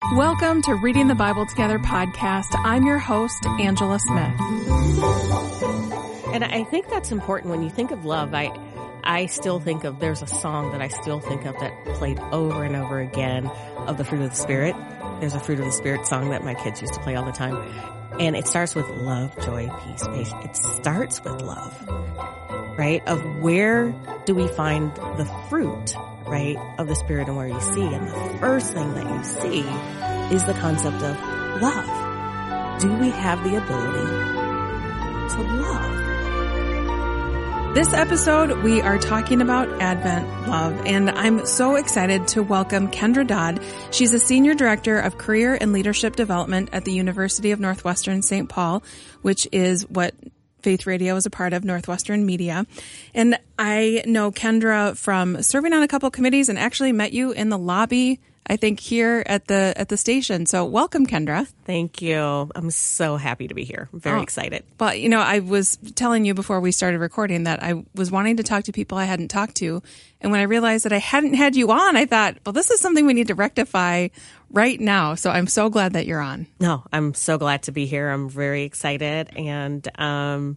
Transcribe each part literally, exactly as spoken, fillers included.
Welcome to Reading the Bible Together podcast. I'm your host, Angela Smith. And I think that's important when you think of love. I I still think of, there's a song that I still think of that played over and over again of the fruit of the Spirit. There's a fruit of the Spirit song that my kids used to play all the time. And it starts with love, joy, peace, patience. It starts with love, right? Of where do we find the fruit, right, of the Spirit and where you see. And the first thing that you see is the concept of love. Do we have the ability to love? This episode, we are talking about Advent love, and I'm so excited to welcome Kendra Dodd. She's a Senior Director of Career and Leadership Development at the University of Northwestern Saint Paul, which is what Faith Radio is a part of, Northwestern Media. And I know Kendra from serving on a couple committees and actually met you in the lobby, I think, here at the at the station. So welcome, Kendra. Thank you. I'm so happy to be here. I'm very oh. excited. Well, you know, I was telling you before we started recording that I was wanting to talk to people I hadn't talked to. And when I realized that I hadn't had you on, I thought, well, this is something we need to rectify right now. So I'm so glad that you're on. No, I'm so glad to be here. I'm very excited. And um,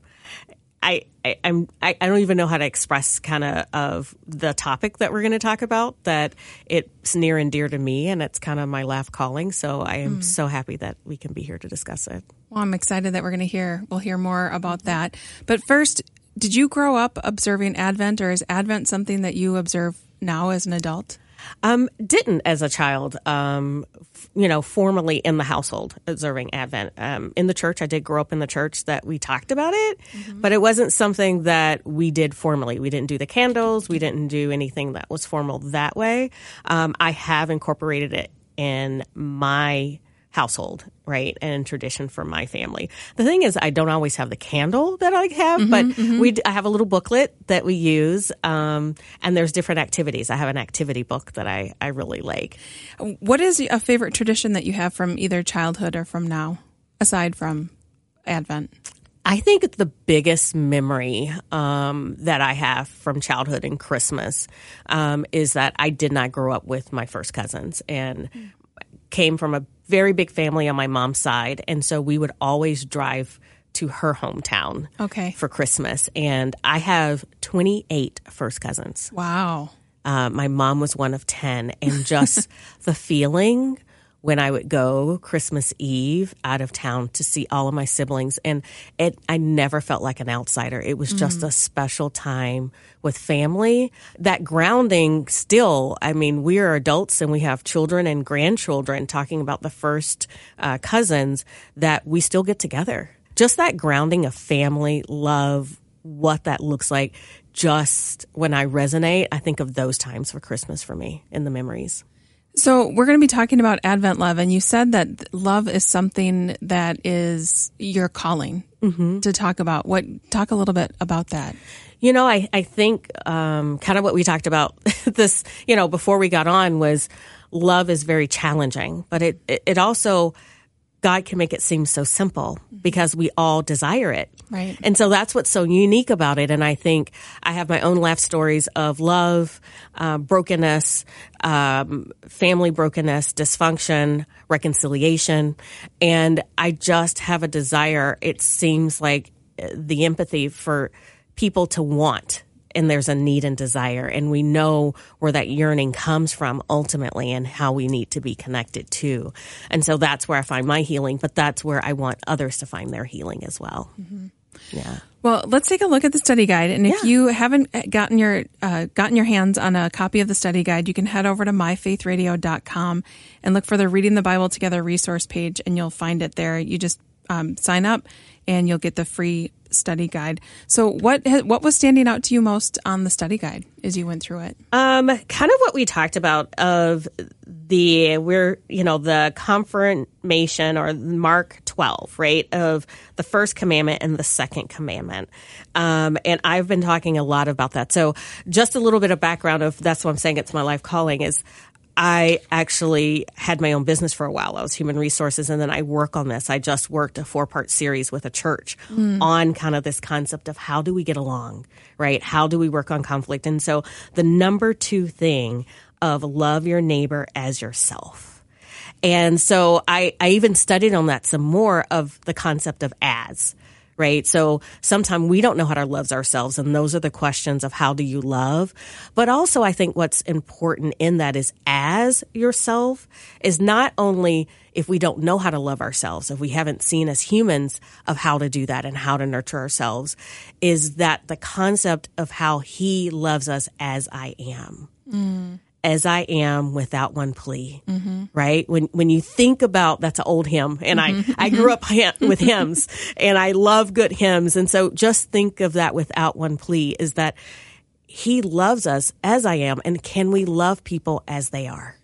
I, I, I'm, I, I don't even know how to express kind of of the topic that we're going to talk about, that it's near and dear to me, and it's kind of my life calling. So I am mm. so happy that we can be here to discuss it. Well, I'm excited that we're going to hear, we'll hear more about that. But first, did you grow up observing Advent, or is Advent something that you observe now as an adult? Um, didn't as a child, um, f- you know, formally in the household observing Advent. Um, in the church, I did grow up in the church that we talked about it, mm-hmm. but it wasn't something that we did formally. We didn't do the candles. We didn't do anything that was formal that way. Um, I have incorporated it in my household, right, and tradition for my family. The thing is, I don't always have the candle that I have, mm-hmm, but mm-hmm. we I have a little booklet that we use, um, and there's different activities. I have an activity book that I, I really like. What is a favorite tradition that you have from either childhood or from now, aside from Advent? I think the biggest memory um, that I have from childhood and Christmas um, is that I did not grow up with my first cousins, and mm. came from a very big family on my mom's side. And so we would always drive to her hometown okay. for Christmas. And I have twenty-eight first cousins. Wow. Uh, my mom was one of ten. And just the feeling when I would go Christmas Eve out of town to see all of my siblings. And it, I never felt like an outsider. It was just mm. a special time with family. That grounding still, I mean, we are adults and we have children and grandchildren, talking about the first uh, cousins, that we still get together. Just that grounding of family, love, what that looks like. Just when I resonate, I think of those times for Christmas for me in the memories. So we're going to be talking about Advent love, and you said that love is something that is your calling mm-hmm. to talk about. What talk a little bit about that? You know, I, I think um, kind of what we talked about this, you know, before we got on was love is very challenging, but it, it, it also, God can make it seem so simple because we all desire it. Right. And so that's what's so unique about it. And I think I have my own life stories of love, uh, brokenness, um, family brokenness, dysfunction, reconciliation. And I just have a desire, it seems like, the empathy for people to want. And there's a need and desire, and we know where that yearning comes from ultimately and how we need to be connected to. And so that's where I find my healing, but that's where I want others to find their healing as well. Mm-hmm. Yeah. Well, let's take a look at the study guide. And if yeah. you haven't gotten your uh, gotten your hands on a copy of the study guide, you can head over to my faith radio dot com and look for the Reading the Bible Together resource page, and you'll find it there. You just um, sign up, and you'll get the free study guide. So what what was standing out to you most on the study guide as you went through it? Um, kind of what we talked about of the, we're, you know, the confirmation or Mark twelve, right, of the first commandment and the second commandment. Um, and I've been talking a lot about that. So just a little bit of background of, that's what I'm saying, it's my life calling, is I actually had my own business for a while. I was human resources, and then I work on this. I just worked a four-part series with a church mm. on kind of this concept of how do we get along, right? How do we work on conflict? And so the number two thing of love your neighbor as yourself. And so I, I even studied on that some more of the concept of as, right? So sometimes we don't know how to love ourselves, and those are the questions of how do you love? But also I think what's important in that is as yourself is not only if we don't know how to love ourselves, if we haven't seen as humans of how to do that and how to nurture ourselves, is that the concept of how he loves us as I am. Mm. As I am without one plea, mm-hmm. right? When when you think about, that's an old hymn, and mm-hmm. I, I grew up with hymns, and I love good hymns. And so just think of that without one plea, is that he loves us as I am, and can we love people as they are?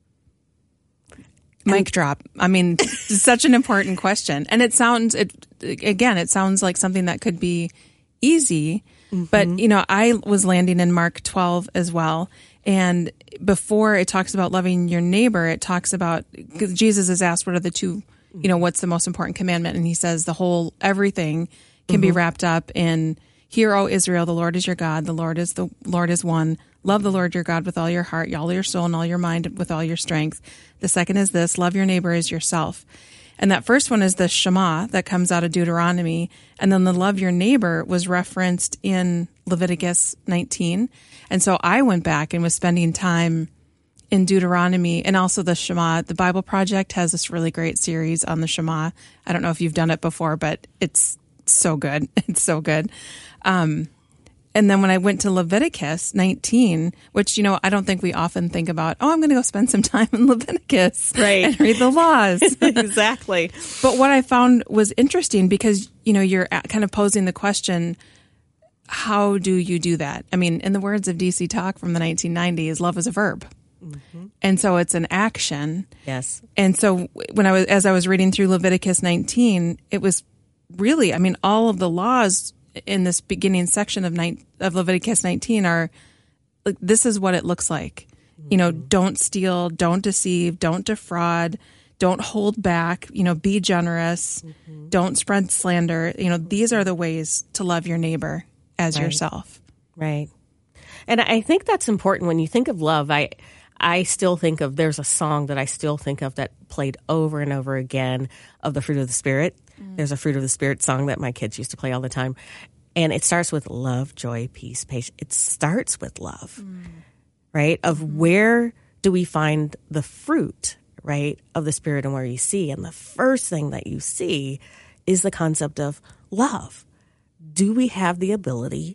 Mic and, drop. I mean, such an important question. And it sounds, it again, it sounds like something that could be easy, mm-hmm. but, you know, I was landing in Mark twelve as well. And before it talks about loving your neighbor, it talks about, because Jesus is asked, what are the two, you know, what's the most important commandment? And he says the whole, everything can mm-hmm. be wrapped up in, hear, O Israel, the Lord is your God, the Lord is the Lord is one. Love the Lord your God with all your heart, all your soul, and all your mind, with all your strength. The second is this, love your neighbor as yourself. And that first one is the Shema that comes out of Deuteronomy. And then the love your neighbor was referenced in Leviticus nineteen. And so I went back and was spending time in Deuteronomy, and also the Shema. The Bible Project has this really great series on the Shema. I don't know if you've done it before, but it's so good. It's so good. Um, and then when I went to Leviticus nineteen, which, you know, I don't think we often think about, oh, I'm going to go spend some time in Leviticus right. and read the laws. Exactly. But what I found was interesting because, you know, you're kind of posing the question, how do you do that? I mean, in the words of D C Talk from the nineteen nineties, love is a verb. Mm-hmm. And so it's an action. Yes. And so when I was, as I was reading through Leviticus nineteen, it was really, I mean, all of the laws in this beginning section of nine, of Leviticus nineteen are like, this is what it looks like. Mm-hmm. You know, don't steal, don't deceive, don't defraud, don't hold back, you know, be generous, mm-hmm. don't spread slander. You know, these are the ways to love your neighbor as right. yourself. Right. And I think that's important when you think of love. I I still think of, there's a song that I still think of that played over and over again of the fruit of the Spirit. Mm. There's a fruit of the Spirit song that my kids used to play all the time. And it starts with love, joy, peace, patience. It starts with love, mm. right? Of mm. where do we find the fruit, right, of the Spirit and where you see. And the first thing that you see is the concept of love. Do we have the ability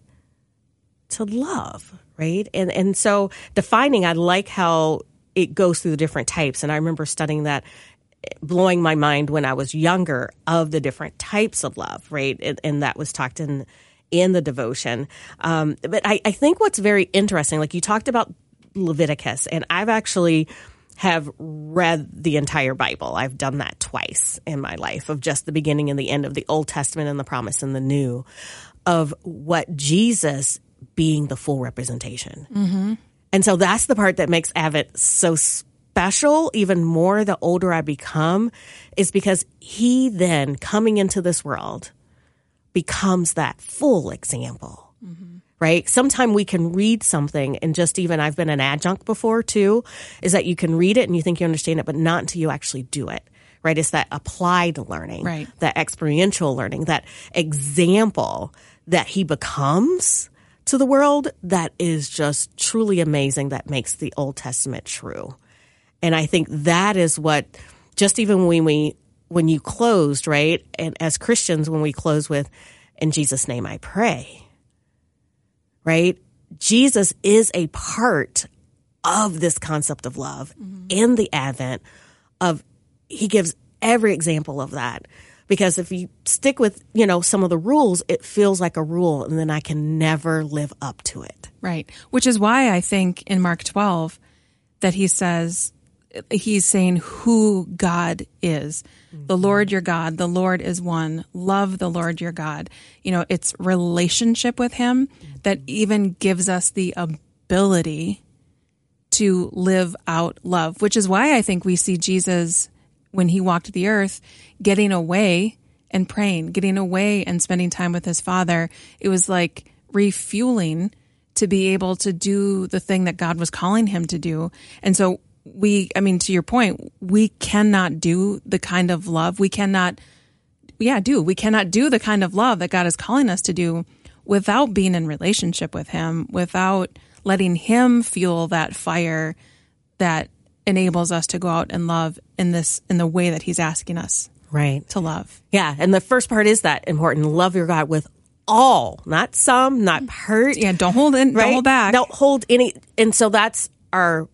to love, right? And and so defining, I like how it goes through the different types. And I remember studying that, blowing my mind when I was younger of the different types of love, right? And, and that was talked in in the devotion. Um, but I, I think what's very interesting, like you talked about Leviticus, and I've actually have read the entire Bible. I've done that twice in my life, of just the beginning and the end of the Old Testament and the promise in the New, of what Jesus being the full representation. Mm-hmm. And so that's the part that makes Advent so special, even more the older I become, is because he then, coming into this world, becomes that full example. Mm-hmm. Right? Sometimes we can read something and just even, I've been an adjunct before too, is that you can read it and you think you understand it, but not until you actually do it. Right? It's that applied learning, right. that experiential learning, that example that he becomes to the world that is just truly amazing, that makes the Old Testament true. And I think that is what, just even when we, when you closed, right? And as Christians, when we close with, in Jesus' name I pray, right? Jesus is a part of this concept of love mm-hmm. in the Advent of, he gives every example of that. Because if you stick with, you know, some of the rules, it feels like a rule, and then I can never live up to it. Right. Which is why I think in Mark twelve that he says, he's saying who God is. Mm-hmm. The Lord your God, the Lord is one. Love the Lord your God. You know, it's relationship with him mm-hmm. that even gives us the ability to live out love, which is why I think we see Jesus, when he walked the earth, getting away and praying, getting away and spending time with his Father. It was like refueling to be able to do the thing that God was calling him to do. And so we, I mean, to your point, we cannot do the kind of love, we cannot, yeah, do, we cannot do the kind of love that God is calling us to do without being in relationship with him, without letting him fuel that fire that enables us to go out and love in this, in the way that he's asking us right to love. Yeah. And the first part is that important. Love your God with all, not some, not part. Yeah. Don't hold in, right? don't hold back. Don't hold any. And so that's our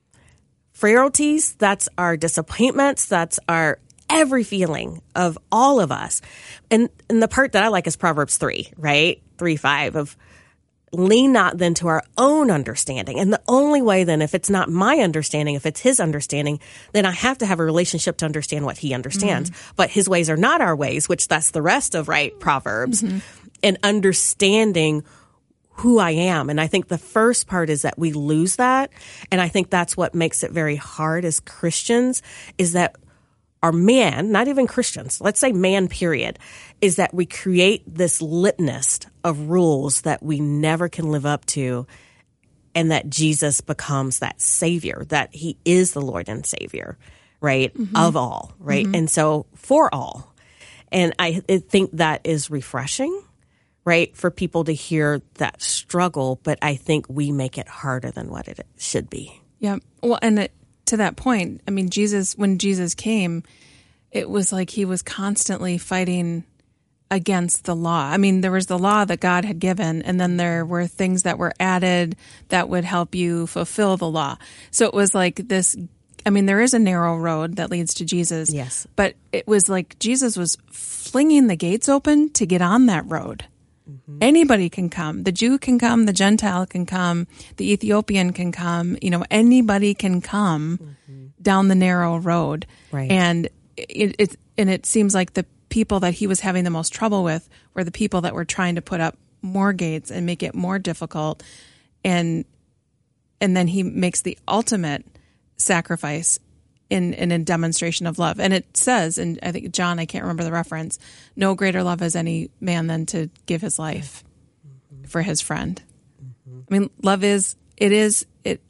frailties. That's our disappointments. That's our every feeling of all of us. And, and the part that I like is Proverbs three, right? three, five of lean not then to our own understanding. And the only way then, if it's not my understanding, if it's his understanding, then I have to have a relationship to understand what he understands. Mm-hmm. But his ways are not our ways, which that's the rest of, right, Proverbs. Mm-hmm. And understanding who I am. And I think the first part is that we lose that. And I think that's what makes it very hard as Christians is that our man, not even Christians, let's say man period, is that we create this litmus of rules that we never can live up to, and that Jesus becomes that savior, that he is the Lord and Savior, right, mm-hmm. of all, right? Mm-hmm. And so for all. And I think that is refreshing, right, for people to hear that struggle, but I think we make it harder than what it should be. Yeah. Well, and it, to that point, I mean, Jesus, when Jesus came, it was like he was constantly fighting against the law. I mean, there was the law that God had given, and then there were things that were added that would help you fulfill the law. So it was like this, I mean, there is a narrow road that leads to Jesus. Yes. But it was like Jesus was flinging the gates open to get on that road. Mm-hmm. Anybody can come. The Jew can come. The Gentile can come. The Ethiopian can come. You know, anybody can come mm-hmm. down the narrow road. Right. And it, it and it seems like the people that he was having the most trouble with were the people that were trying to put up more gates and make it more difficult. And and then he makes the ultimate sacrifice in, in a demonstration of love. And it says, and I think John, I can't remember the reference, no greater love has any man than to give his life mm-hmm. for his friend. Mm-hmm. I mean, love is, it is, it,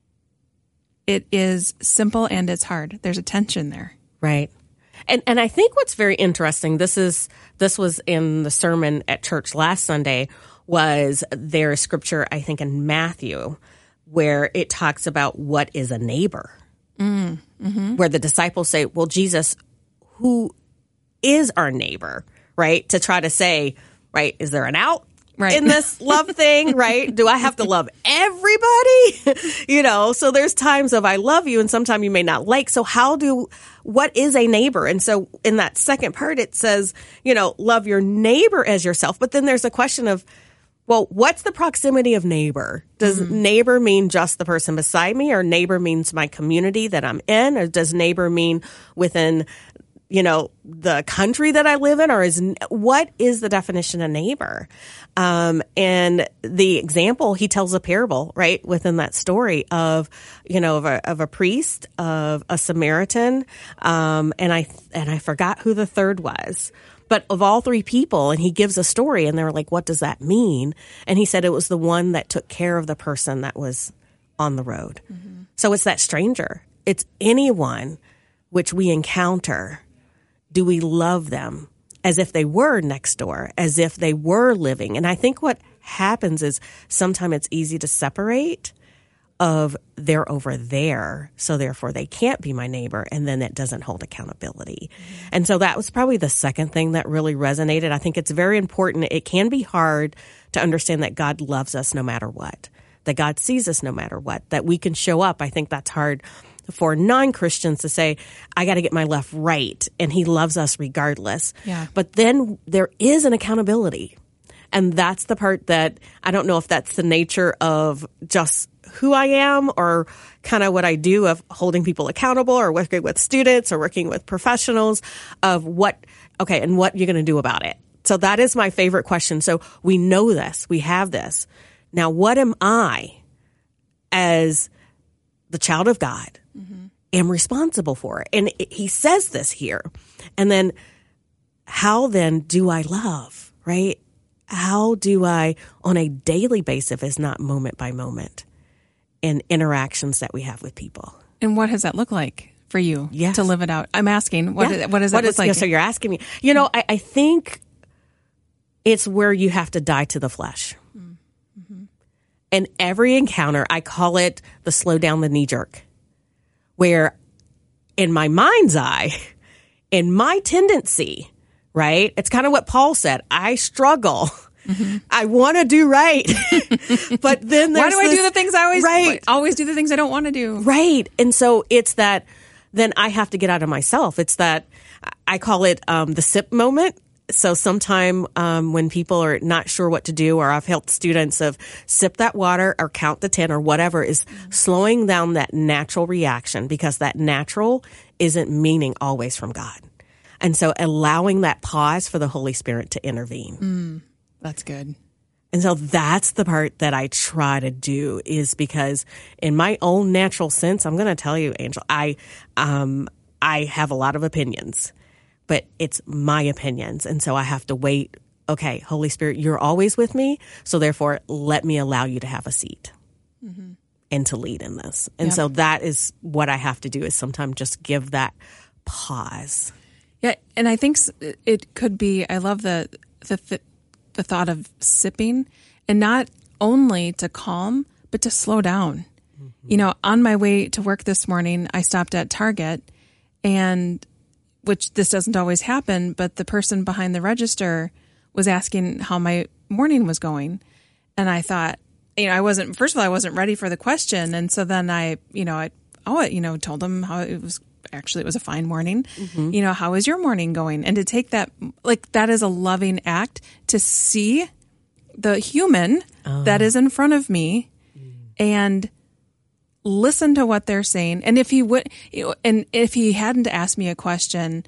it is simple and it's hard. There's a tension there. Right. And and I think what's very interesting, this is this was in the sermon at church last Sunday, was their scripture, I think, in Matthew, where it talks about what is a neighbor. Mm, mm-hmm. Where the disciples say, well, Jesus, who is our neighbor, right? To try to say, right, is there an out? Right. In this love thing, right? Do I have to love everybody? You know, so there's times of I love you and sometimes you may not like. So how do, what is a neighbor? And so in that second part, it says, you know, love your neighbor as yourself. But then there's a question of, well, what's the proximity of neighbor? Does mm-hmm. neighbor mean just the person beside me, or neighbor means my community that I'm in? Or does neighbor mean within, you know, the country that I live in, or is, what is the definition of neighbor? Um, and the example, he tells a parable, right, within that story of, you know, of a, of a priest, of a Samaritan, um, and I, and I forgot who the third was, but of all three people, and he gives a story, and they were like, what does that mean? And he said it was the one that took care of the person that was on the road. Mm-hmm. So it's that stranger. It's anyone which we encounter. Do we love them as if they were next door, as if they were living? And I think what happens is sometimes it's easy to separate of they're over there, so therefore they can't be my neighbor, and then it doesn't hold accountability. Mm-hmm. And so that was probably the second thing that really resonated. I think it's very important. It can be hard to understand that God loves us no matter what, that God sees us no matter what, that we can show up. I think that's hard for non-Christians to say, I got to get my left right, and he loves us regardless. Yeah. But then there is an accountability. And that's the part that I don't know if that's the nature of just who I am, or kind of what I do of holding people accountable, or working with students or working with professionals of what, okay, and what you're going to do about it. So that is my favorite question. So we know this, we have this. Now, what am I as the child of God mm-hmm. am responsible for? And it, he says this here. And then how then do I love, right? How do I, on a daily basis, if it's not moment by moment, in interactions that we have with people? And what does that look like for you Yes. to live it out? I'm asking, what, Yeah. what does that What look is- like? yeah, so you're asking me. You know, I, I think it's where you have to die to the flesh. Mm-hmm. And every encounter, I call it the slow down the knee jerk, where in my mind's eye, in my tendency, right? It's kind of what Paul said. I struggle. Mm-hmm. I want to do right. But then there's Why do I this, do the things I always, right. always do the things I don't want to do? Right. And so it's that, then I have to get out of myself. It's that, I call it um, the sip moment. So sometime um, when people are not sure what to do, or I've helped students of sip that water or count to ten or whatever, is mm-hmm. slowing down that natural reaction, because that natural isn't meaning always from God. And so allowing that pause for the Holy Spirit to intervene. Mm, that's good. And so that's the part that I try to do, is because in my own natural sense, I'm going to tell you, Angel, I, um, I have a lot of opinions, but it's my opinions. And so I have to wait. Okay, Holy Spirit, you're always with me. So therefore, let me allow you to have a seat mm-hmm. and to lead in this. And yep. so that is what I have to do, is sometimes just give that pause. Yeah. And I think it could be, I love the, the, the, the thought of sipping, and not only to calm, but to slow down. Mm-hmm. You know, on my way to work this morning, I stopped at Target, and which this doesn't always happen, but the person behind the register was asking how my morning was going. And I thought, you know, I wasn't, first of all, I wasn't ready for the question. And so then I, you know, I, oh, you know, told them how it was, actually, it was a fine morning. Mm-hmm. You know, how is your morning going? And to take that, like, that is a loving act, to see the human oh. that is in front of me mm. and listen to what they're saying. And if he would, and if he hadn't asked me a question,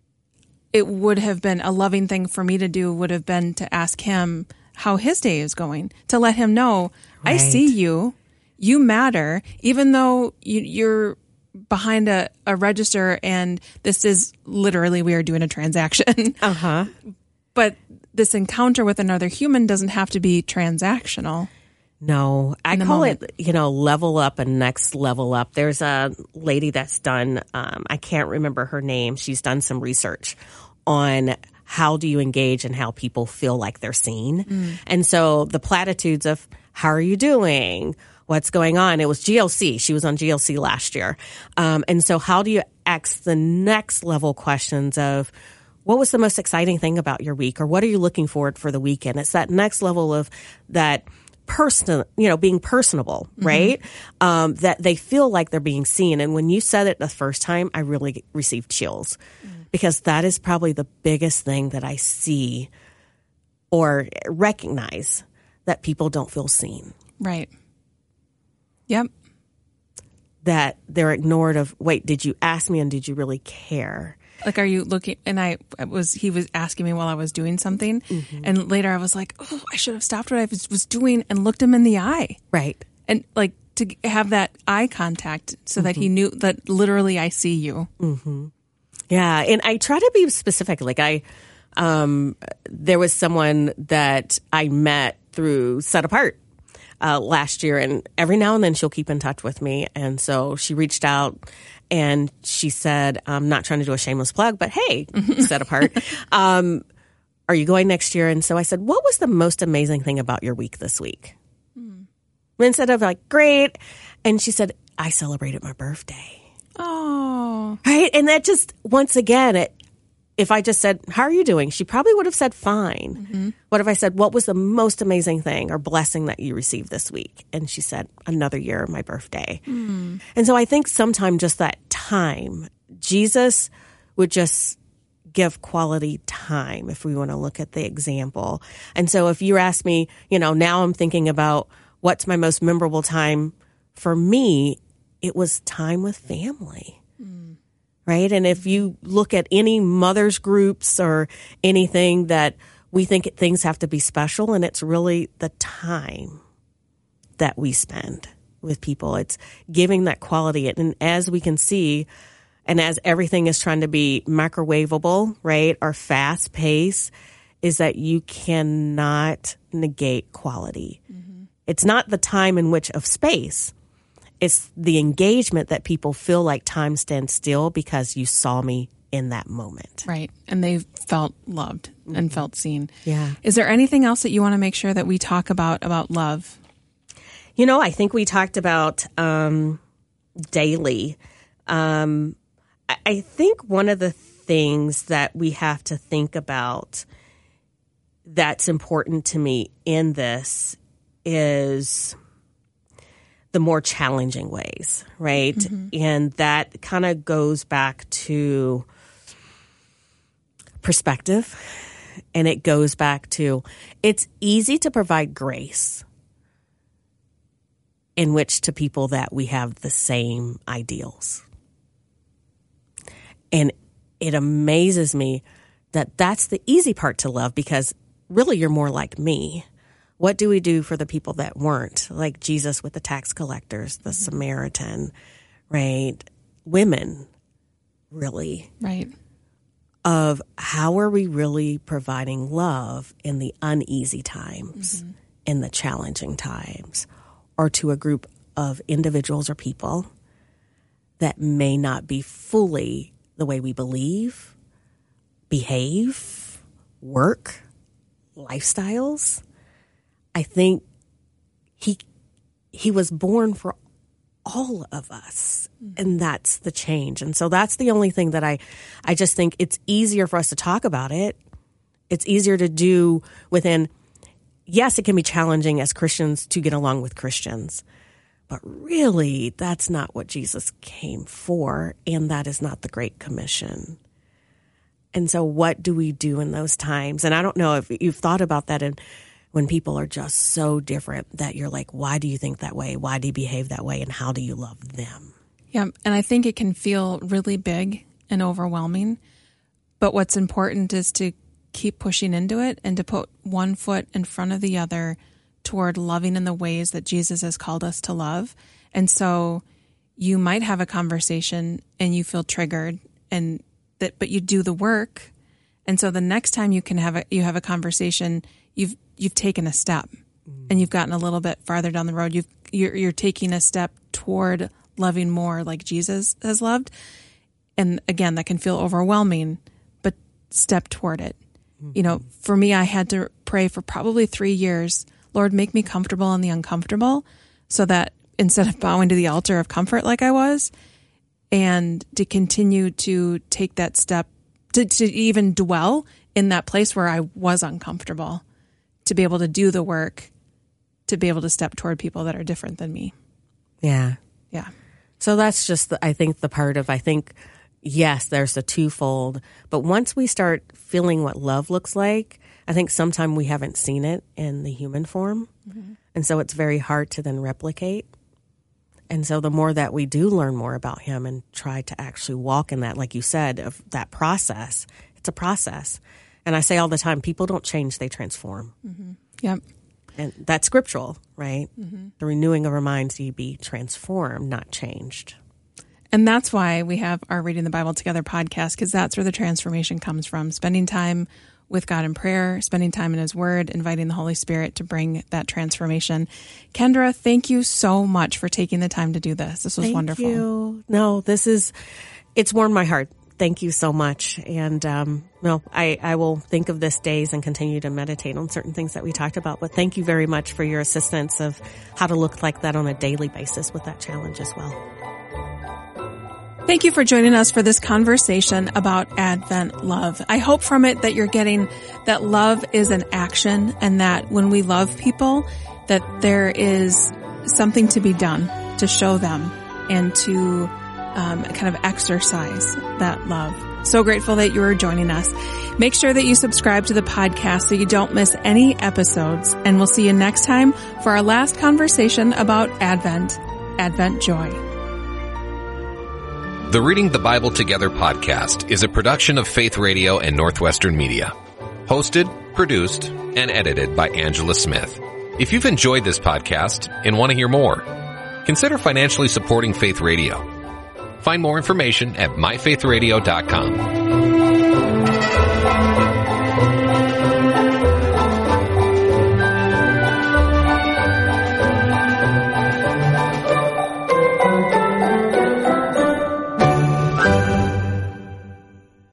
it would have been a loving thing for me to do, would have been to ask him how his day is going, to let him know, right. I see you, you matter, even though you, you're behind a, a register and this is literally, we are doing a transaction. Uh-huh. But this encounter with another human doesn't have to be transactional. No, I call moment. it, you know, level up and next level up. There's a lady that's done, um, I can't remember her name. She's done some research on how do you engage and how people feel like they're seen. Mm. And so the platitudes of, how are you doing? What's going on? It was G L C. She was on G L C last year. Um, and so how do you ask the next level questions of, what was the most exciting thing about your week? Or what are you looking forward for the weekend? It's that next level of that person, you know, being personable, right? Mm-hmm. Um, that they feel like they're being seen. And when you said it the first time, I really received chills mm. because that is probably the biggest thing that I see or recognize, that people don't feel seen. Right. Yep. That they're ignored of, wait, did you ask me and did you really care? Like, are you looking? And I was, he was asking me while I was doing something. Mm-hmm. And later I was like, oh, I should have stopped what I was, was doing and looked him in the eye. Right. And like to have that eye contact so mm-hmm. that he knew that literally I see you. Mm-hmm. Yeah. And I try to be specific. Like I, um, there was someone that I met through Set Apart. Uh, last year, and every now and then she'll keep in touch with me. And so she reached out and she said, I'm not trying to do a shameless plug, but hey, Set Apart, um, are you going next year? And so I said, what was the most amazing thing about your week this week? Mm. Instead of like, great. And she said, I celebrated my birthday. Oh. Right. And that just, once again, it, if I just said, how are you doing? She probably would have said, fine. Mm-hmm. What if I said, what was the most amazing thing or blessing that you received this week? And she said, another year of my birthday. Mm. And so I think sometimes just that time, Jesus would just give quality time if we want to look at the example. And so if you ask me, you know, now I'm thinking about what's my most memorable time for me, it was time with family. Right. And if you look at any mothers groups or anything that we think things have to be special, and it's really the time that we spend with people. It's giving that quality. And as we can see, and as everything is trying to be microwavable, right, or fast pace, is that you cannot negate quality. Mm-hmm. It's not the time in which of space. it's the engagement that people feel like time stands still because you saw me in that moment. Right. And they felt loved mm-hmm. and felt seen. Yeah. Is there anything else that you want to make sure that we talk about, about love? You know, I think we talked about um, daily. Um, I, I think one of the things that we have to think about that's important to me in this is the more challenging ways, right? Mm-hmm. And that kind of goes back to perspective, and it goes back to it's easy to provide grace in which to people that we have the same ideals. And it amazes me that that's the easy part to love because really you're more like me. What do we do for the people that weren't? Like Jesus with the tax collectors, the mm-hmm. Samaritan, right? Women, really. Right. Of how are we really providing love in the uneasy times, mm-hmm. in the challenging times, or to a group of individuals or people that may not be fully the way we believe, behave, work, lifestyles. I think he he was born for all of us, and that's the change. And so that's the only thing that I, I just think it's easier for us to talk about it. It's easier to do within, yes, it can be challenging as Christians to get along with Christians, but really that's not what Jesus came for, and that is not the Great Commission. And so what do we do in those times? And I don't know if you've thought about that in when people are just so different that you're like, why do you think that way? Why do you behave that way? And how do you love them? Yeah, and I think it can feel really big and overwhelming. But what's important is to keep pushing into it and to put one foot in front of the other toward loving in the ways that Jesus has called us to love. And so you might have a conversation and you feel triggered, and that, but you do the work. And so the next time you can have a, you have a conversation, you've you've taken a step and you've gotten a little bit farther down the road. You've, you're, you're taking a step toward loving more like Jesus has loved. And again, that can feel overwhelming, but step toward it. Mm-hmm. You know, for me, I had to pray for probably three years. Lord, make me comfortable in the uncomfortable so that instead of bowing to the altar of comfort like I was, and to continue to take that step, to, to even dwell in that place where I was uncomfortable, to be able to do the work, to be able to step toward people that are different than me. Yeah. Yeah. So that's just, the, I think, the part of, I think, yes, there's a twofold. But once we start feeling what love looks like, I think sometimes we haven't seen it in the human form. Mm-hmm. And so it's very hard to then replicate. And so the more that we do learn more about him and try to actually walk in that, like you said, of that process, it's a process. And I say all the time, people don't change, they transform. Mm-hmm. Yep. And that's scriptural, right? Mm-hmm. The renewing of our minds, you be transformed, not changed. And that's why we have our Reading the Bible Together podcast, because that's where the transformation comes from. Spending time with God in prayer, spending time in his word, inviting the Holy Spirit to bring that transformation. Kendra, thank you so much for taking the time to do this. This was thank wonderful. You. No, this is, it's warmed my heart. Thank you so much. And um, no, I, I will think of this days and continue to meditate on certain things that we talked about. But thank you very much for your assistance of how to look like that on a daily basis with that challenge as well. Thank you for joining us for this conversation about Advent love. I hope from it that you're getting that love is an action, and that when we love people, that there is something to be done to show them and to um, kind of exercise that love. So grateful that you are joining us. Make sure that you subscribe to the podcast so you don't miss any episodes, and we'll see you next time for our last conversation about Advent, Advent Joy. The Reading the Bible Together podcast is a production of Faith Radio and Northwestern Media. Hosted, produced, and edited by Angela Smith. If you've enjoyed this podcast and want to hear more, consider financially supporting Faith Radio. Find more information at my faith radio dot com.